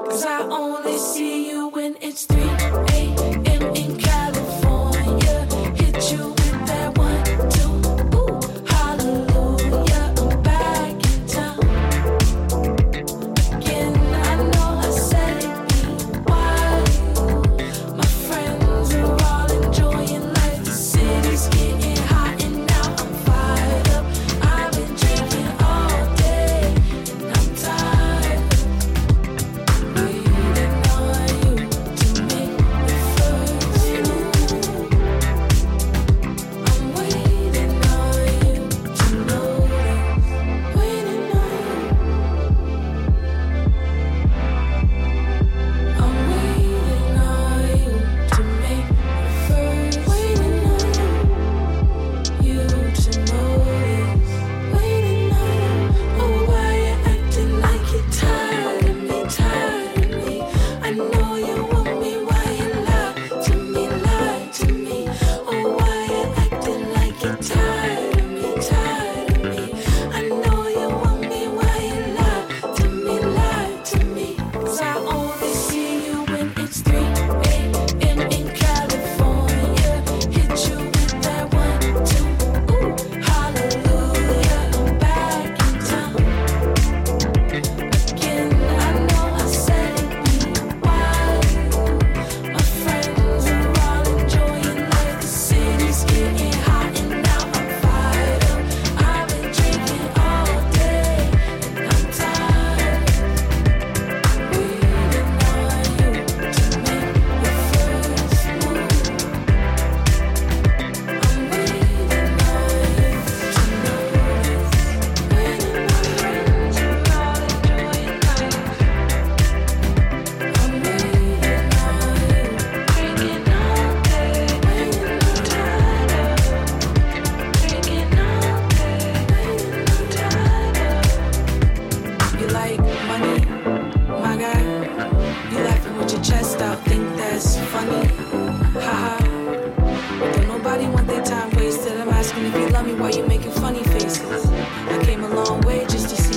'Cause I only see you when it's 3 a.m. in California. Hit you with that 1, 2, ooh, hallelujah. I'm back in town again. I know I said it'd be a while. My friends are all enjoying life. The city's getting hot and now I'm fired up. I've been drinking all day and I'm tired of waiting on you to make the first move. I'm waiting on you to notice. Waiting on you. I'm waiting on you to make the first. Waiting on you to notice. Waiting on you. Oh, why you acting like you're tired of me, tired of me? I know you want me. Why you lie to me, lie to me? Oh, why you acting like you're tired of me, tired of me? I know you want me. Why you lie to me, lie to me? 'Cause I only see you when it's 3 a.m. in California. Hit you with that 1, 2, ooh, hallelujah. I'm back in town again. I know I said it'd be a while. My friends are all enjoying life. The city's getting hot and now I'm fired up. I've been drinking all day and I'm tired. Waiting on you to make the first move. I'm waiting on you to notice. Waiting on friends who are enjoying life. I'm waiting on you, drinking all day. Waiting, I'm tired of drinking all day. Waiting, I'm tired of. You like money, my guy? You laughing with your chest out, think that's funny? Haha. Don't nobody want their time wasted. I'm asking if you love me while you making funny faces. I came a long way just to